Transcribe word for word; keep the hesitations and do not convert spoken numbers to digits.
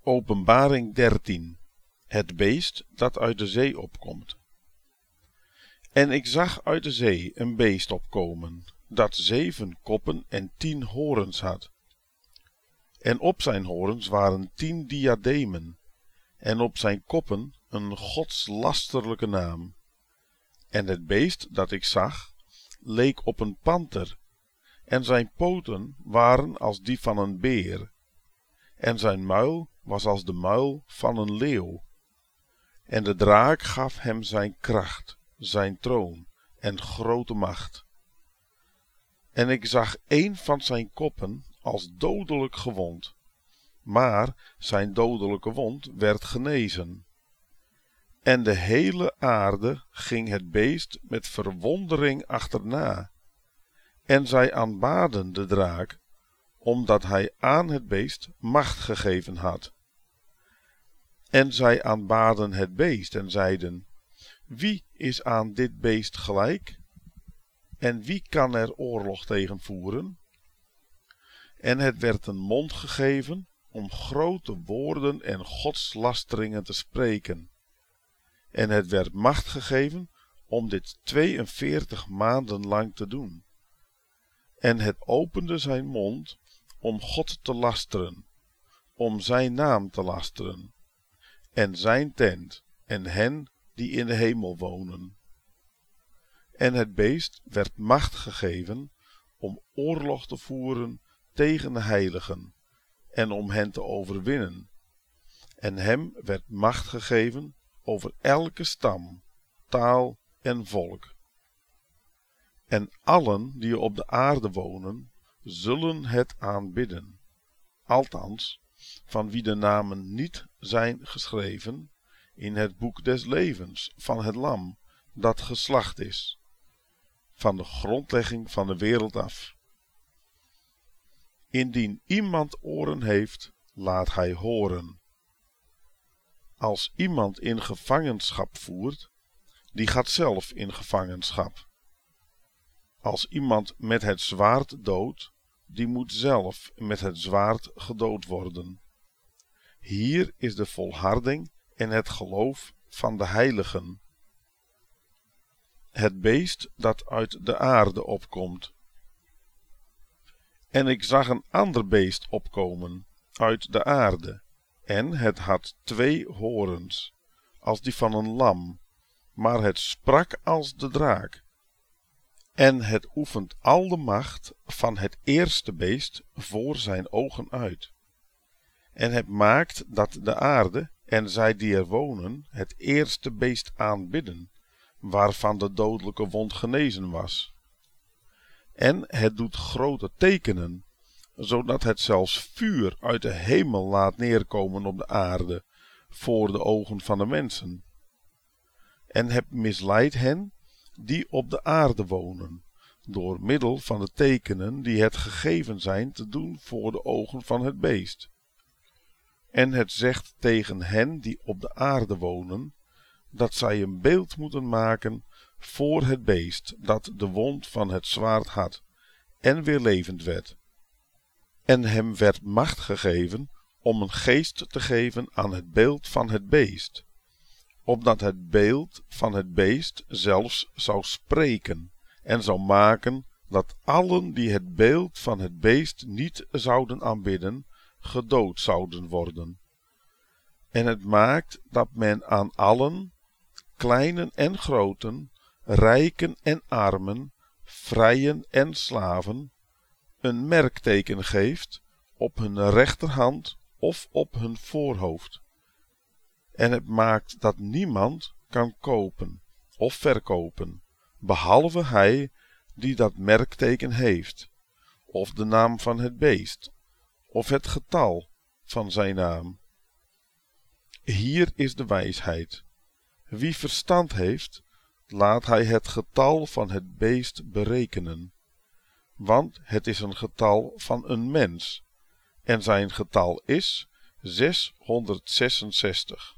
Openbaring dertien. Het beest dat uit de zee opkomt. En ik zag uit de zee een beest opkomen, dat zeven koppen en tien horens had. En op zijn horens waren tien diademen, en op zijn koppen een godslasterlijke naam. En het beest dat ik zag, leek op een panter, en zijn poten waren als die van een beer, en zijn muil was als de muil van een leeuw. En de draak gaf hem zijn kracht, zijn troon en grote macht. En ik zag een van zijn koppen als dodelijk gewond, maar zijn dodelijke wond werd genezen. En de hele aarde ging het beest met verwondering achterna. En zij aanbaden de draak, omdat hij aan het beest macht gegeven had. En zij aanbaden het beest en zeiden: wie is aan dit beest gelijk? En wie kan er oorlog tegen voeren? En het werd een mond gegeven om grote woorden en godslasteringen te spreken. En het werd macht gegeven om dit tweeënveertig maanden lang te doen. En het opende zijn mond om God te lasteren, om zijn naam te lasteren, en zijn tent en hen die in de hemel wonen. En het beest werd macht gegeven om oorlog te voeren tegen de heiligen en om hen te overwinnen. En hem werd macht gegeven over elke stam, taal en volk. En allen die op de aarde wonen, zullen het aanbidden, althans van wie de namen niet zijn geschreven in het boek des levens van het lam dat geslacht is, van de grondlegging van de wereld af. Indien iemand oren heeft, laat hij horen. Als iemand in gevangenschap voert, die gaat zelf in gevangenschap. Als iemand met het zwaard doodt, die moet zelf met het zwaard gedood worden. Hier is de volharding en het geloof van de heiligen. Het beest dat uit de aarde opkomt. En ik zag een ander beest opkomen uit de aarde, en het had twee horens, als die van een lam, maar het sprak als de draak. En het oefent al de macht van het eerste beest voor zijn ogen uit. En het maakt dat de aarde en zij die er wonen het eerste beest aanbidden, waarvan de dodelijke wond genezen was. En het doet grote tekenen, zodat het zelfs vuur uit de hemel laat neerkomen op de aarde, voor de ogen van de mensen. En het misleidt hen die op de aarde wonen, door middel van de tekenen die het gegeven zijn te doen voor de ogen van het beest. En het zegt tegen hen die op de aarde wonen, dat zij een beeld moeten maken voor het beest dat de wond van het zwaard had en weer levend werd. En hem werd macht gegeven om een geest te geven aan het beeld van het beest, opdat het beeld van het beest zelfs zou spreken en zou maken dat allen die het beeld van het beest niet zouden aanbidden, gedood zouden worden. En het maakt dat men aan allen, kleinen en groten, rijken en armen, vrijen en slaven, een merkteken geeft op hun rechterhand of op hun voorhoofd. En het maakt dat niemand kan kopen of verkopen, behalve hij die dat merkteken heeft, of de naam van het beest, of het getal van zijn naam. Hier is de wijsheid. Wie verstand heeft, laat hij het getal van het beest berekenen, want het is een getal van een mens, en zijn getal is zeshonderdzesenzestig.